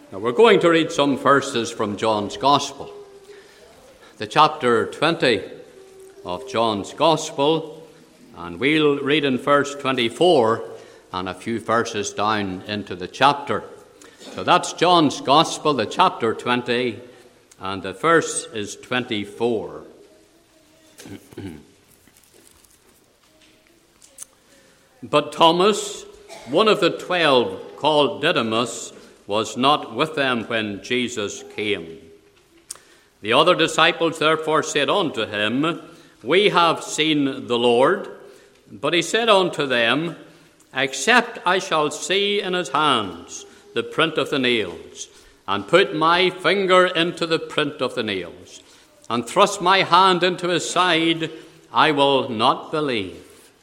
Now we're going to read some verses from John's Gospel. The chapter 20 of John's Gospel, and we'll read in verse 24 and a few verses down into the chapter. So that's John's Gospel, the chapter 20, and the verse is 24. But Thomas, one of the 12, called Didymus, was not with them when Jesus came. The other disciples therefore said unto him, We have seen the Lord. But he said unto them, Except I shall see in his hands the print of the nails, and put my finger into the print of the nails, and thrust my hand into his side, I will not believe.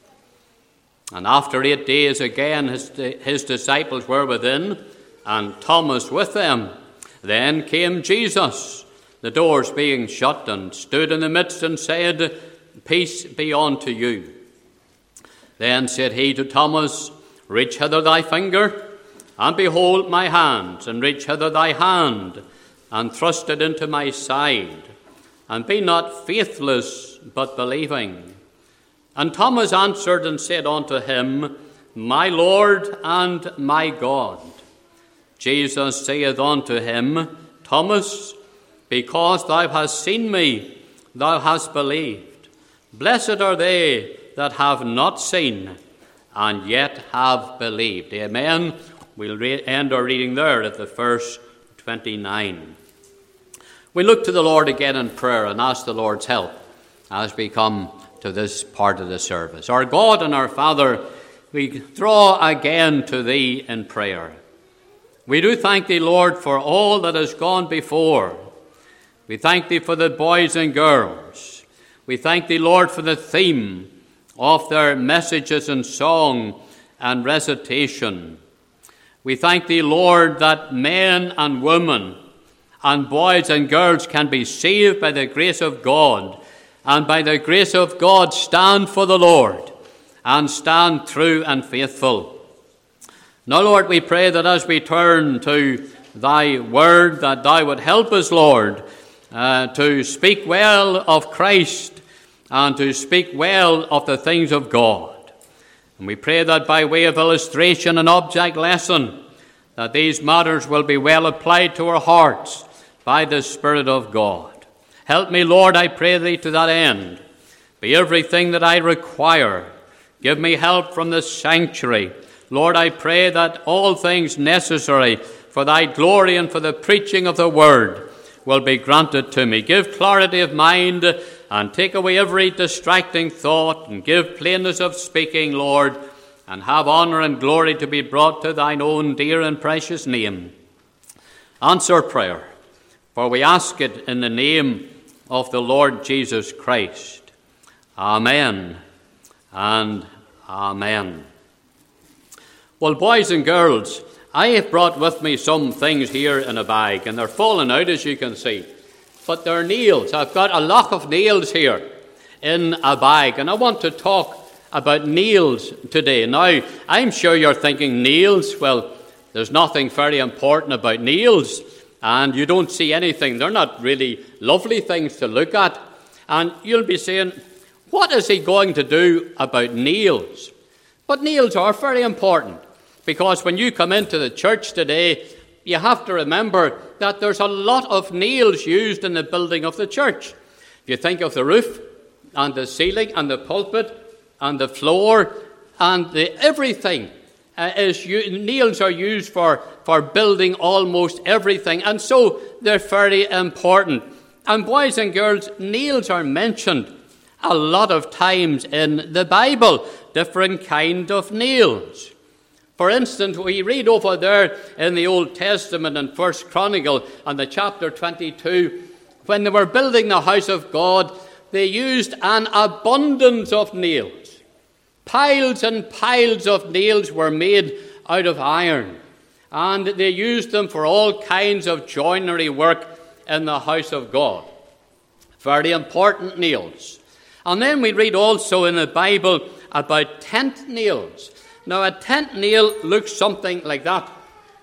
And after 8 days again his disciples were within, and Thomas with them. Then came Jesus, the doors being shut, and stood in the midst, and said, Peace be unto you. Then said he to Thomas, Reach hither thy finger, and behold my hands, and reach hither thy hand, and thrust it into my side, and be not faithless, but believing. And Thomas answered and said unto him, My Lord and my God. Jesus saith unto him, Thomas, because thou hast seen me, thou hast believed. Blessed are they that have not seen, and yet have believed. Amen. We'll end our reading there at the verse 29. We look to the Lord again in prayer and ask the Lord's help as we come to this part of the service. Our God and our Father, we draw again to Thee in prayer. We do thank Thee, Lord, for all that has gone before. We thank Thee for the boys and girls. We thank Thee, Lord, for the theme of their messages and song and recitation. We thank Thee, Lord, that men and women and boys and girls can be saved by the grace of God, and by the grace of God stand for the Lord and stand true and faithful. Now, Lord, we pray that as we turn to Thy word, that Thou would help us, Lord, to speak well of Christ and to speak well of the things of God. And we pray that by way of illustration and object lesson, that these matters will be well applied to our hearts by the Spirit of God. Help me, Lord, I pray Thee to that end. Be everything that I require. Give me help from the sanctuary. Lord, I pray that all things necessary for Thy glory and for the preaching of the word will be granted to me. Give clarity of mind and take away every distracting thought, and give plainness of speaking, Lord, and have honour and glory to be brought to Thine own dear and precious name. Answer prayer, for we ask it in the name of the Lord Jesus Christ. Amen and amen. Well, boys and girls, I have brought with me some things here in a bag, and they're falling out, as you can see. But they're nails. I've got a lot of nails here in a bag, and I want to talk about nails today. Now, I'm sure you're thinking, nails? Well, there's nothing very important about nails, and you don't see anything. They're not really lovely things to look at. And you'll be saying, what is he going to do about nails? But nails are very important, because when you come into the church today, you have to remember that there's a lot of nails used in the building of the church. If you think of the roof and the ceiling and the pulpit and the floor and everything, nails are used for building almost everything. And so they're very important. And boys and girls, nails are mentioned a lot of times in the Bible, different kind of nails. For instance, we read over there in the Old Testament in 1 Chronicle and the chapter 22, when they were building the house of God, they used an abundance of nails. Piles and piles of nails were made out of iron, and they used them for all kinds of joinery work in the house of God. Very important nails. And then we read also in the Bible about tent nails. Now, a tent nail looks something like that.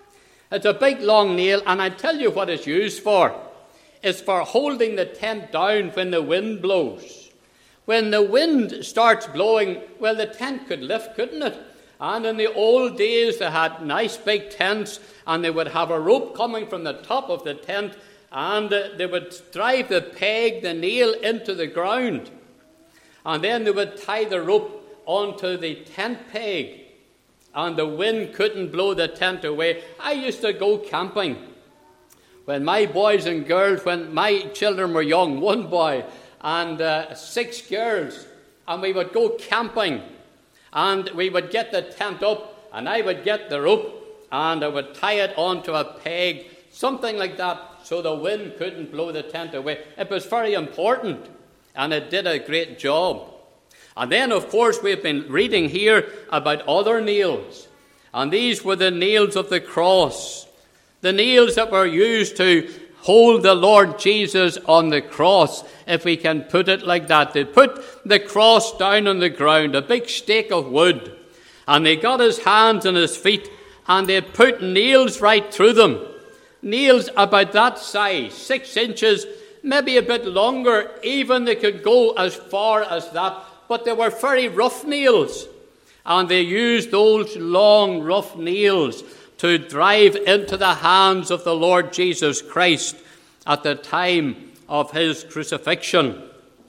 It's a big long nail, and I tell you what it's used for. It's for holding the tent down when the wind blows. When the wind starts blowing, well, the tent could lift, couldn't it? And in the old days, they had nice big tents, and they would have a rope coming from the top of the tent, and they would drive the peg, the nail, into the ground. And then they would tie the rope onto the tent peg, and the wind couldn't blow the tent away. I used to go camping. When my boys and girls, when my children were young, one boy and 6 girls, and we would go camping, and we would get the tent up, and I would get the rope, and I would tie it onto a peg, something like that, so the wind couldn't blow the tent away. It was very important, and it did a great job. And then, of course, we've been reading here about other nails, and these were the nails of the cross, the nails that were used to hold the Lord Jesus on the cross, if we can put it like that. They put the cross down on the ground, a big stake of wood, and they got his hands and his feet, and they put nails right through them. Nails about that size, 6 inches, maybe a bit longer, even they could go as far as that, but they were very rough nails, and they used those long, rough nails to drive into the hands of the Lord Jesus Christ at the time of his crucifixion.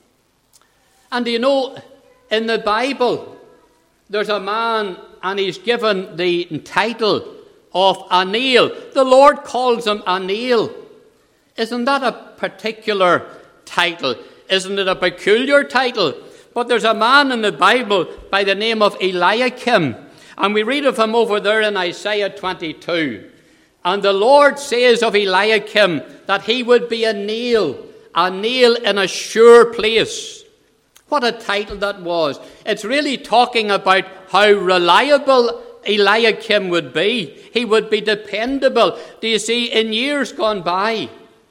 And you know, in the Bible, there's a man, and he's given the title of a nail. The Lord calls him a nail. Isn't that a particular title? Isn't it a peculiar title? But there's a man in the Bible by the name of Eliakim, and we read of him over there in Isaiah 22. And the Lord says of Eliakim that he would be a nail in a sure place. What a title that was. It's really talking about how reliable Eliakim would be. He would be dependable. Do you see, in years gone by,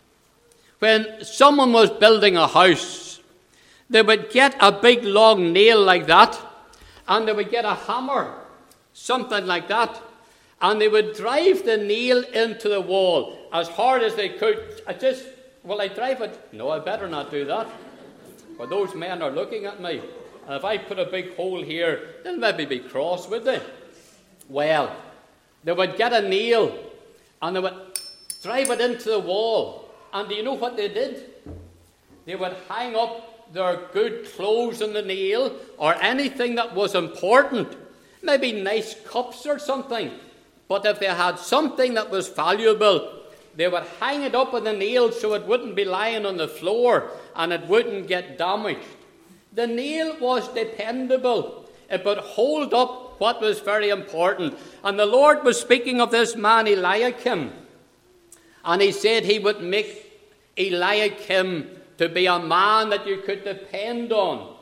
when someone was building a house, they would get a big long nail like that, and they would get a hammer, something like that, and they would drive the nail into the wall as hard as they could. Will I drive it? No, I better not do that. For those men are looking at me. And if I put a big hole here, they'll maybe be cross, would they? Well, they would get a nail, and they would drive it into the wall. And do you know what they did? They would hang up their good clothes on the nail, or anything that was important. Maybe nice cups or something. But if they had something that was valuable, they would hang it up on the nail so it wouldn't be lying on the floor and it wouldn't get damaged. The nail was dependable. It would hold up what was very important. And the Lord was speaking of this man Eliakim. And he said he would make Eliakim to be a man that you could depend on.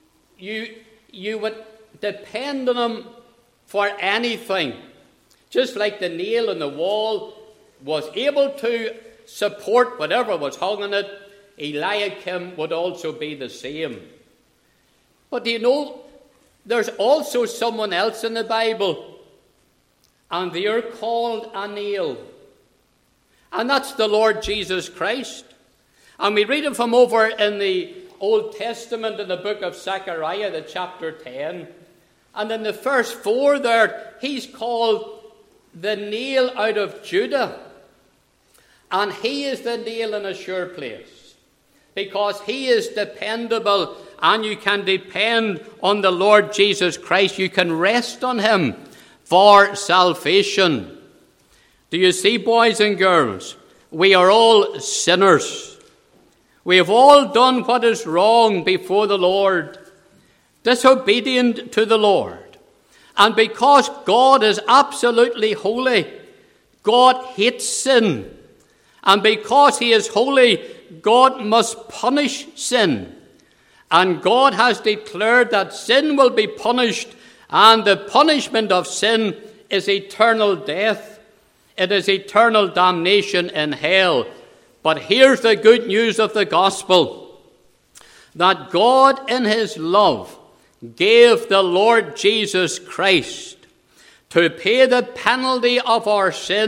You would depend on him for anything. Just like the nail on the wall was able to support whatever was hung on it, Eliakim would also be the same. But do you know, there's also someone else in the Bible, and they are called a nail. And that's the Lord Jesus Christ. And we read of him over in the Old Testament in the book of Zechariah, the chapter 10. And in the first 4 there, he's called the nail out of Judah. And he is the nail in a sure place, because he is dependable, and you can depend on the Lord Jesus Christ. You can rest on him for salvation. Do you see, boys and girls? We are all sinners. We have all done what is wrong before the Lord, disobedient to the Lord. And because God is absolutely holy, God hates sin. And because he is holy, God must punish sin. And God has declared that sin will be punished, and the punishment of sin is eternal death. It is eternal damnation in hell. But here's the good news of the gospel, that God in his love gave the Lord Jesus Christ to pay the penalty of our sin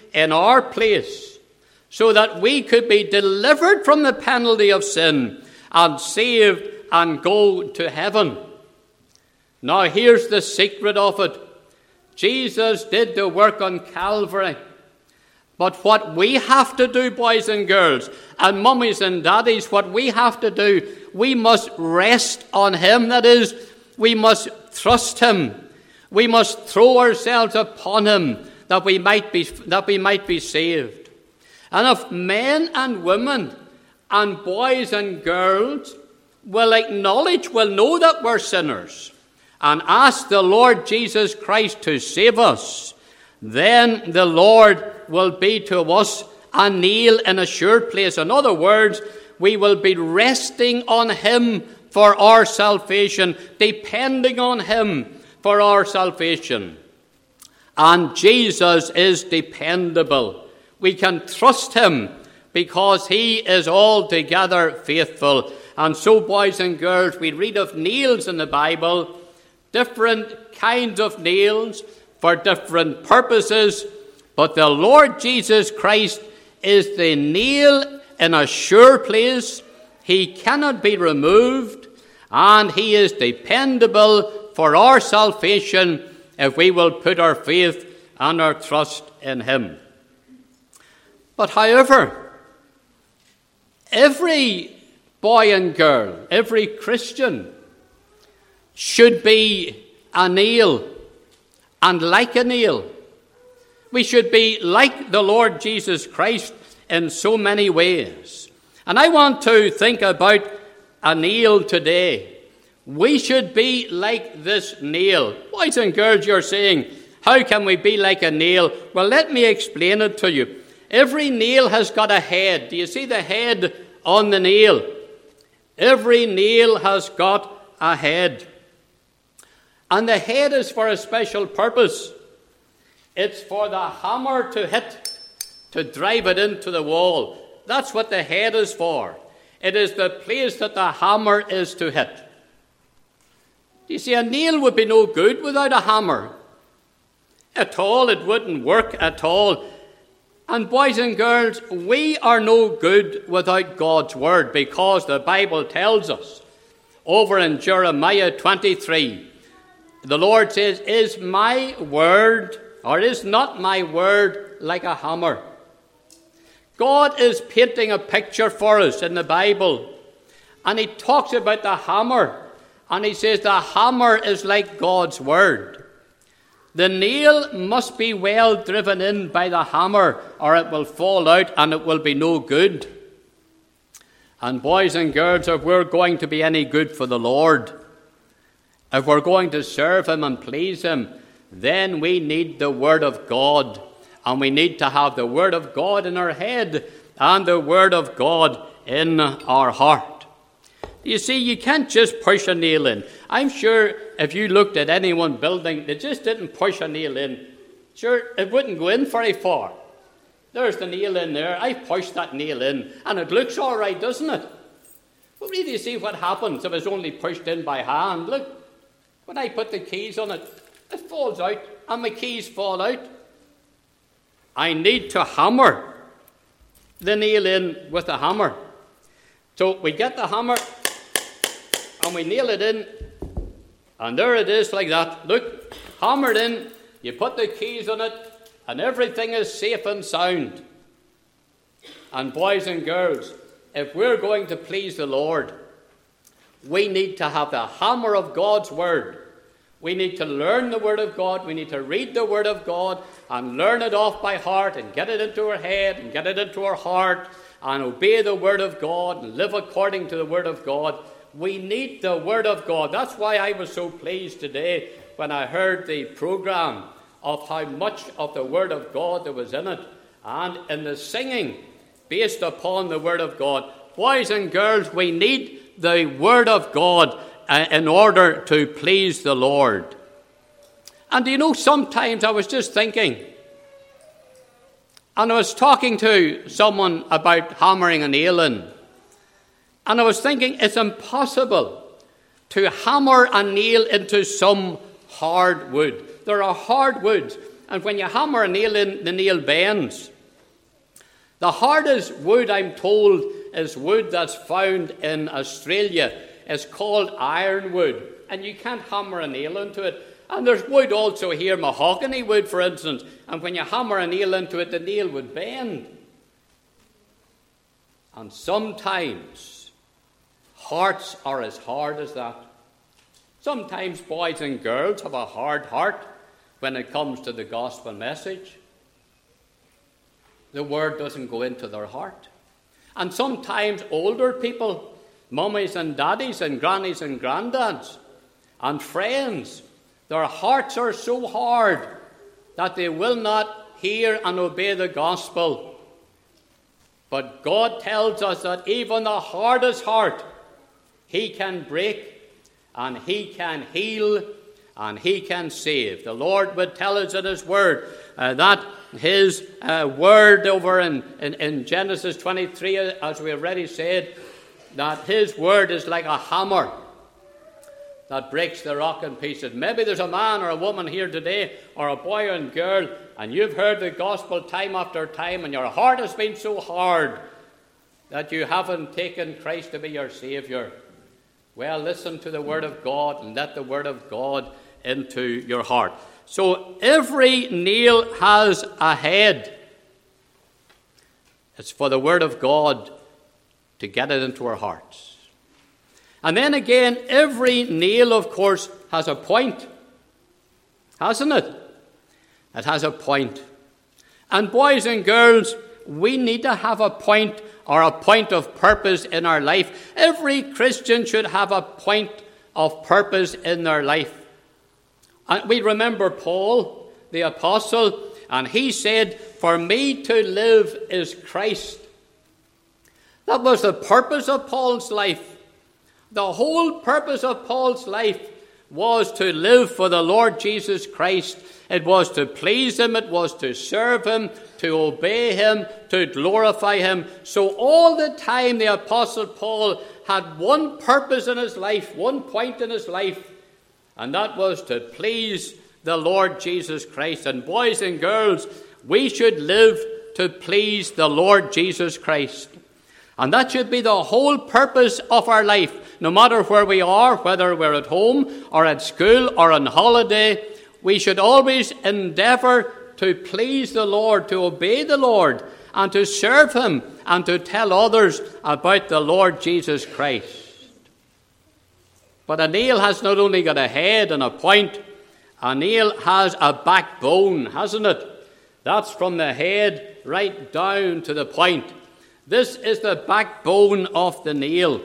in our place so that we could be delivered from the penalty of sin and saved and go to heaven. Now here's the secret of it. Jesus did the work on Calvary. But what we have to do, boys and girls, and mummies and daddies, what we have to do, we must rest on him. That is, we must trust him. We must throw ourselves upon him that we might be saved. And if men and women and boys and girls will acknowledge, will know that we're sinners, and ask the Lord Jesus Christ to save us, then the Lord will be to us a nail in a sure place. In other words, we will be resting on him for our salvation, depending on him for our salvation. And Jesus is dependable. We can trust him because he is altogether faithful. And so, boys and girls, we read of nails in the Bible, different kinds of nails for different purposes, but the Lord Jesus Christ is the nail in a sure place. He cannot be removed, and he is dependable for our salvation if we will put our faith and our trust in him. But however, every boy and girl, every Christian should be a nail, and like a nail. We should be like the Lord Jesus Christ in so many ways. And I want to think about a nail today. We should be like this nail. Boys and girls, you're saying, how can we be like a nail? Well, let me explain it to you. Every nail has got a head. Do you see the head on the nail? Every nail has got a head. And the head is for a special purpose. It's for the hammer to hit, to drive it into the wall. That's what the head is for. It is the place that the hammer is to hit. You see, a nail would be no good without a hammer. At all, it wouldn't work at all. And boys and girls, we are no good without God's word, because the Bible tells us over in Jeremiah 23, the Lord says, is my word, or is not my word like a hammer? God is painting a picture for us in the Bible, and he talks about the hammer, and he says the hammer is like God's word. The nail must be well driven in by the hammer, or it will fall out and it will be no good. And boys and girls, if we're going to be any good for the Lord, if we're going to serve him and please him, then we need the word of God. And we need to have the word of God in our head and the word of God in our heart. You see, you can't just push a nail in. I'm sure if you looked at any one building, they just didn't push a nail in. Sure, it wouldn't go in very far. There's the nail in there. I pushed that nail in, and it looks all right, doesn't it? But really, you see what happens if it's only pushed in by hand. Look, when I put the keys on it, it falls out, and my keys fall out. I need to hammer the nail in with a hammer. So we get the hammer, and we nail it in, and there it is like that. Look, hammered in, you put the keys on it, and everything is safe and sound. And boys and girls, if we're going to please the Lord, we need to have the hammer of God's word. We need to learn the word of God. We need to read the word of God and learn it off by heart and get it into our head and get it into our heart and obey the word of God and live according to the word of God. We need the word of God. That's why I was so pleased today when I heard the program of how much of the word of God there was in it, and in the singing based upon the word of God. Boys and girls, we need the word of God in order to please the Lord. And you know, sometimes I was just thinking, and I was talking to someone about hammering a nail in, and I was thinking it's impossible to hammer a nail into some hard wood. There are hard woods, And when you hammer a nail in, the nail bends. The hardest wood, I'm told, is wood that's found in Australia. It's called ironwood. And you can't hammer a nail into it. And there's wood also here, mahogany wood, for instance. And when you hammer a nail into it, the nail would bend. And sometimes hearts are as hard as that. Sometimes boys and girls have a hard heart when it comes to the gospel message. The word doesn't go into their heart. And sometimes older people, mummies and daddies and grannies and granddads and friends, their hearts are so hard that they will not hear and obey the gospel. But God tells us that even the hardest heart, He can break, and He can heal, and He can save. The Lord would tell us in His Word that His Word over in Genesis 23, as we already said, that His Word is like a hammer that breaks the rock in pieces. Maybe there's a man or a woman here today, or a boy and girl, and you've heard the gospel time after time, and your heart has been so hard that you haven't taken Christ to be your Saviour. Well, listen to the Word of God and let the Word of God into your heart. So every nail has a head. It's for the Word of God to get it into our hearts. And then again, every nail, of course, has a point, hasn't it? It has a point. And boys and girls, we need to have a point, or a point of purpose in our life. Every Christian should have a point of purpose in their life. And we remember Paul, the apostle, and he said, "For me to live is Christ." That was the purpose of Paul's life. The whole purpose of Paul's life was to live for the Lord Jesus Christ. It was to please Him, it was to serve Him, to obey Him, to glorify Him. So all the time the Apostle Paul had one purpose in his life, one point in his life, and that was to please the Lord Jesus Christ. And boys and girls, we should live to please the Lord Jesus Christ. And that should be the whole purpose of our life. No matter where we are, whether we're at home or at school or on holiday, we should always endeavour to please the Lord, to obey the Lord, and to serve Him, and to tell others about the Lord Jesus Christ. But a nail has not only got a head and a point, a nail has a backbone, hasn't it? That's from the head right down to the point. This is the backbone of the nail.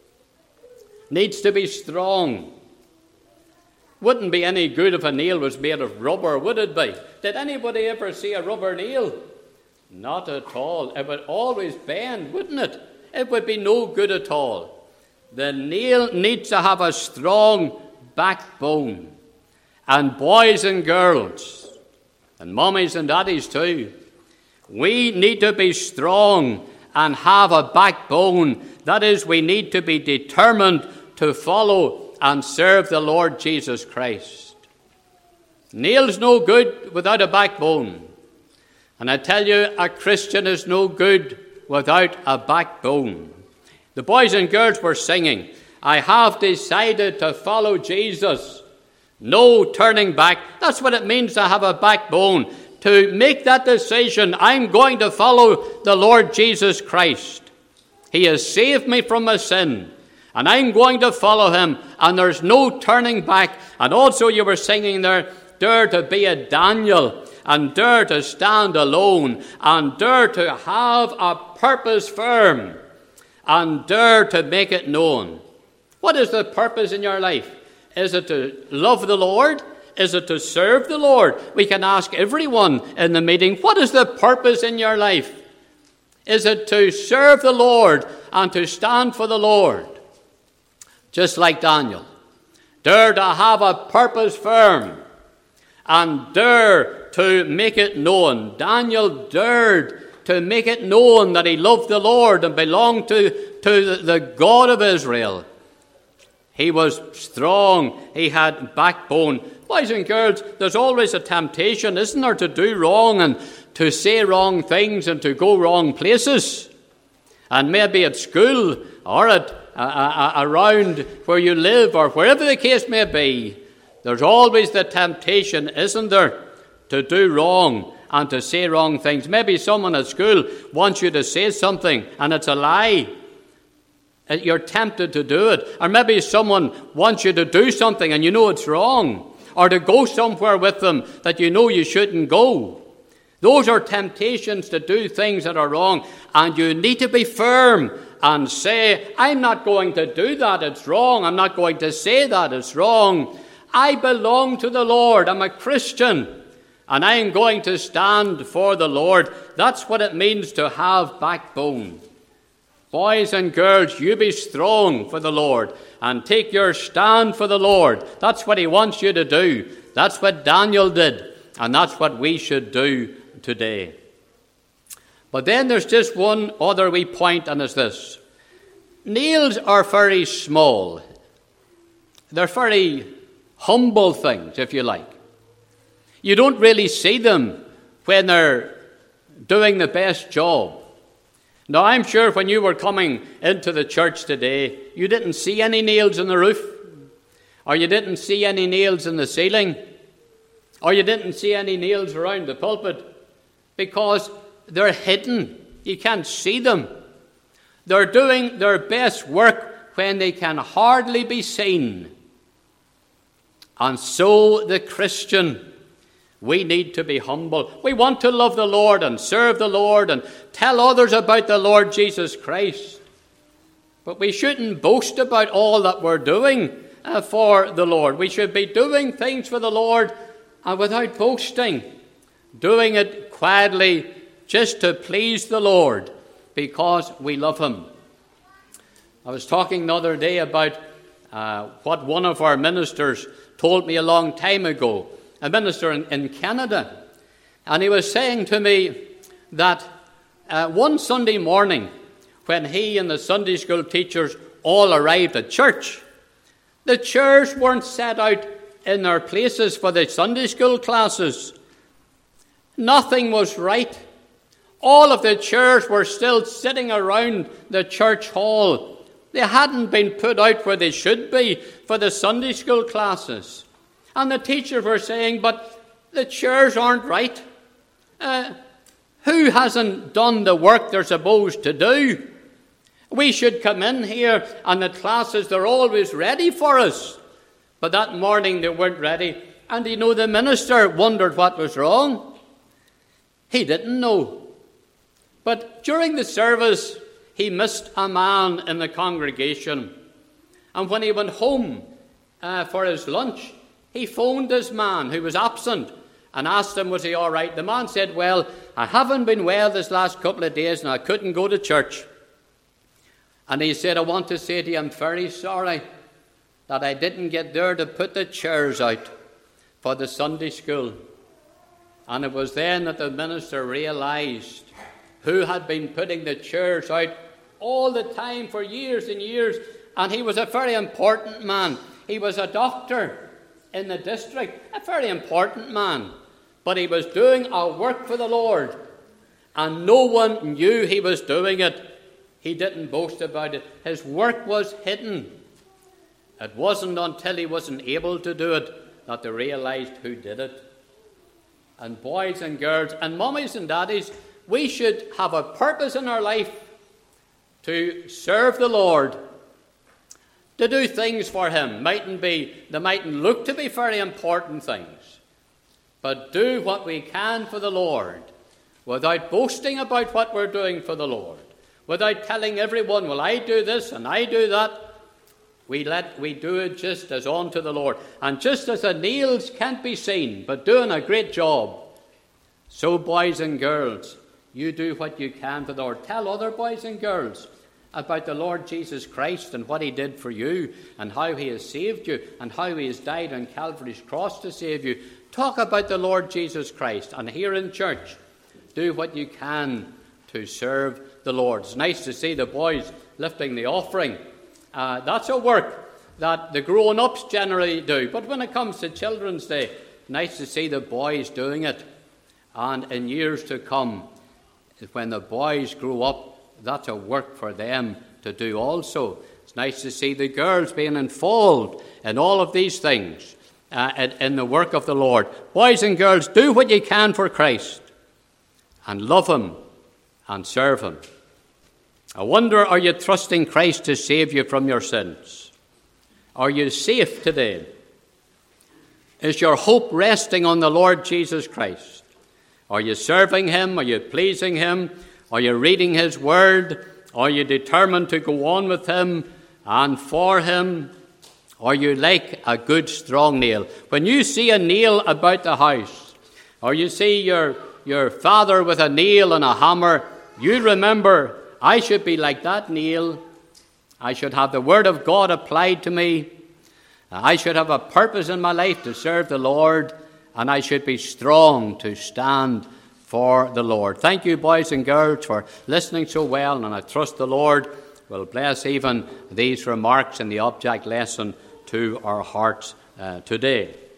Needs to be strong. Wouldn't be any good if a nail was made of rubber, would it be? Did anybody ever see a rubber nail? Not at all. It would always bend, wouldn't it? It would be no good at all. The nail needs to have a strong backbone. And boys and girls, and mummies and daddies too, we need to be strong and have a backbone. That is, we need to be determined to follow and serve the Lord Jesus Christ. Nail's no good without a backbone. And I tell you, a Christian is no good without a backbone. The boys and girls were singing, "I have decided to follow Jesus. No turning back." That's what it means to have a backbone. To make that decision, I'm going to follow the Lord Jesus Christ. He has saved me from my sin, and I'm going to follow Him, and there's no turning back. And also you were singing there, dare to be a Daniel, and dare to stand alone, and dare to have a purpose firm, and dare to make it known. What is the purpose in your life? Is it to love the Lord? Is it to serve the Lord? We can ask everyone in the meeting, what is the purpose in your life? Is it to serve the Lord and to stand for the Lord? Just like Daniel. Dare to have a purpose firm and dare to make it known. Daniel dared to make it known that he loved the Lord and belonged to the God of Israel. He was strong. He had backbone. Boys and girls, there's always a temptation, isn't there, to do wrong and to say wrong things and to go wrong places. And maybe at school or at around where you live or wherever the case may be, there's always the temptation, isn't there, to do wrong and to say wrong things. Maybe someone at school wants you to say something and it's a lie. You're tempted to do it. Or maybe someone wants you to do something and you know it's wrong. Or to go somewhere with them that you know you shouldn't go. Those are temptations to do things that are wrong. And you need to be firm and say, I'm not going to do that, it's wrong. I'm not going to say that, it's wrong. I belong to the Lord. I'm a Christian. And I am going to stand for the Lord. That's what it means to have backbone. Boys and girls, you be strong for the Lord and take your stand for the Lord. That's what he wants you to do. That's what Daniel did, and that's what we should do today. But then there's just one other wee point, and it's this. Nails are very small. They're very humble things, if you like. You don't really see them when they're doing the best job. Now, I'm sure when you were coming into the church today, you didn't see any nails in the roof, or you didn't see any nails in the ceiling, or you didn't see any nails around the pulpit, because they're hidden. You can't see them. They're doing their best work when they can hardly be seen. And so the Christian, we need to be humble. We want to love the Lord and serve the Lord and tell others about the Lord Jesus Christ. But we shouldn't boast about all that we're doing for the Lord. We should be doing things for the Lord without boasting, doing it quietly just to please the Lord because we love him. I was talking the other day about what one of our ministers told me a long time ago, a minister in Canada. And he was saying to me that one Sunday morning, when he and the Sunday school teachers all arrived at church, the chairs weren't set out in their places for the Sunday school classes. Nothing was right. All of the chairs were still sitting around the church hall. They hadn't been put out where they should be for the Sunday school classes. And the teachers were saying, but the chairs aren't right. Who hasn't done the work they're supposed to do? We should come in here and the classes, they're always ready for us. But that morning they weren't ready. And the minister wondered what was wrong. He didn't know. But during the service, he missed a man in the congregation. And when he went home for his lunch, he phoned this man who was absent and asked him, was he all right? The man said, well, I haven't been well this last couple of days and I couldn't go to church. And he said, I want to say to you, I'm very sorry that I didn't get there to put the chairs out for the Sunday school. And it was then that the minister realized who had been putting the chairs out all the time for years and years. And he was a very important man. He was a doctor in the district, a very important man. But he was doing a work for the Lord. And no one knew he was doing it. He didn't boast about it. His work was hidden. It wasn't until he wasn't able to do it that they realized who did it. And boys and girls and mummies and daddies, we should have a purpose in our life to serve the Lord, to do things for him. They mightn't look to be very important things, but do what we can for the Lord without boasting about what we're doing for the Lord, without telling everyone, well, I do this and I do that. We do it just as unto the Lord. And just as the nails can't be seen, but doing a great job, so boys and girls, you do what you can for the Lord. Tell other boys and girls about the Lord Jesus Christ and what he did for you and how he has saved you and how he has died on Calvary's cross to save you. Talk about the Lord Jesus Christ. And here in church, do what you can to serve the Lord. It's nice to see the boys lifting the offering. That's a work that the grown-ups generally do. But when it comes to Children's Day, nice to see the boys doing it. And in years to come, when the boys grow up, that's a work for them to do also. It's nice to see the girls being involved in all of these things, in the work of the Lord. Boys and girls, do what you can for Christ and love him and serve him. I wonder, are you trusting Christ to save you from your sins? Are you safe today? Is your hope resting on the Lord Jesus Christ? Are you serving him? Are you pleasing him? Are you reading his word? Are you determined to go on with him and for him? Are you like a good strong nail? When you see a nail about the house, or you see your father with a nail and a hammer, you remember, I should be like that nail. I should have the word of God applied to me. I should have a purpose in my life to serve the Lord, and I should be strong to stand for the Lord. Thank you, boys and girls, for listening so well, and I trust the Lord will bless even these remarks in the object lesson to our hearts today.